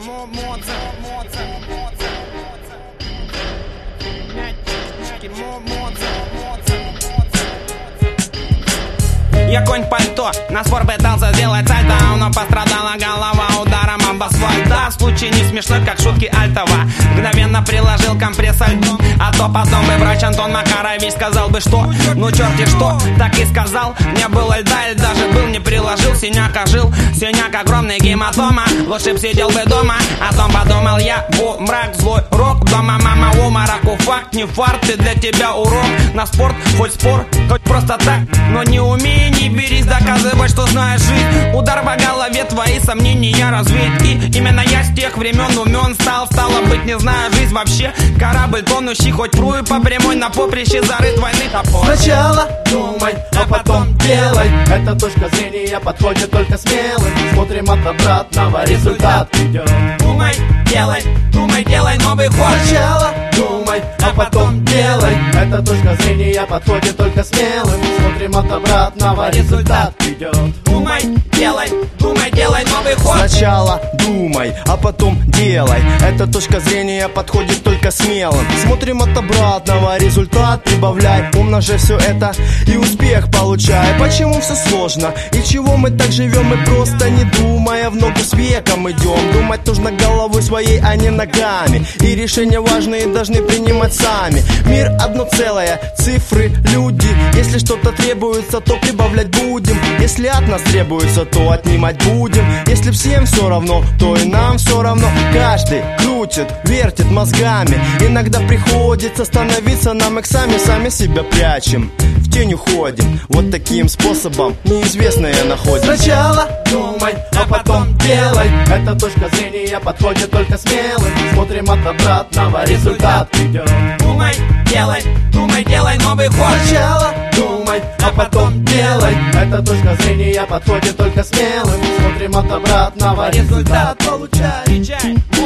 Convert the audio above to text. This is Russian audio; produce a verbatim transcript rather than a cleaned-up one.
Я конь пальто, на спор пытался сделать сальто, но пострадала голова ударом об асфальт. Да, случай не смешной, как шутки Альтова. Мгновенно приложил компресс альтом, а то потом бы врач Антон Макарович сказал бы, что ну черти что, так и сказал. Не было льда, и даже был не приложил. Синяк ожил, синяк огромный гематома. Лучше б сидел бы дома, а потом подумал я, во, мрак, злой рок. Дома мама в умораку, факт, не фарт, и для тебя урок. На спорт, хоть спор, хоть просто так, но не умей, не берись доказывать, что знаешь жизнь. Удар по голове, твои сомнения развеять. И именно я с тех времен умен стал. Стало быть, не знаю жизнь вообще. Корабль тонущий, хоть прую по прямой, на поприще зарыт войны топор. Сначала думай, а потом делай. Эта точка зрения подходит только смелым. Смотрим от обратного, результат идет. Думай, делай, думай, делай новый ход. Сначала думай, а потом делай. Эта точка зрения подходит только смелым. Смотрим от обратного, результат идет. Думай, делай, думай, делай новый ход. Сначала думай, а потом делай. Эта точка зрения подходит только смелым. Смотрим от обратного, результат прибавляй. Умножай все это и успех получай. Почему все сложно? И чего мы так живем? Мы просто не думая в ногу с веком идем. Думать нужно головой своей, а не ногами. И решения важные должны принимать сами. Мир одно целое, цифры, люди. Если что-то требуется, то прибавлять будем. Если от нас требуется, то отнимать будем. Если всем все равно, то и нам все равно. Каждый крутит, вертит мозгами. Иногда приходится становиться нам их сами, сами себя прячем, в тень уходим. Вот таким способом неизвестное находим. Сначала думай, а потом делай. Эта точка зрения подходит только смелым. Смотрим от обратного, результат идет. Думай, делай, думай, делай новый ход. Сначала думай, а потом делай. Эта точка зрения подходит только смелым. Смотрим от обратного, результат получай.